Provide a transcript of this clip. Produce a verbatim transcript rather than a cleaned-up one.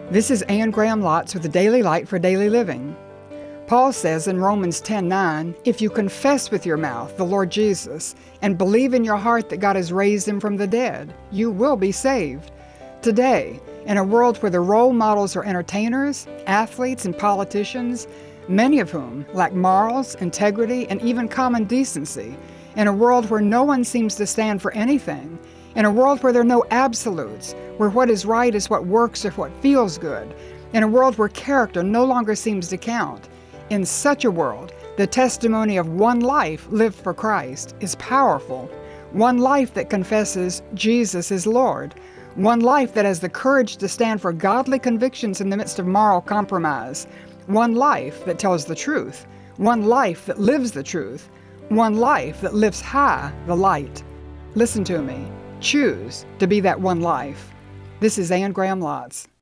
This is Anne Graham Lotz with the Daily Light for Daily Living. Paul says in Romans ten nine, if you confess with your mouth the Lord Jesus and believe in your heart that God has raised him from the dead, you will be saved. Today, in a world where the role models are entertainers, athletes, and politicians, many of whom lack morals, integrity, and even common decency, in a world where no one seems to stand for anything, in a world where there are no absolutes, where what is right is what works or what feels good, in a world where character no longer seems to count, in such a world, the testimony of one life lived for Christ is powerful. One life that confesses Jesus is Lord. One life that has the courage to stand for godly convictions in the midst of moral compromise. One life that tells the truth. One life that lives the truth. One life that lifts high the light. Listen to me. Choose to be that one life. This is Anne Graham Lotz.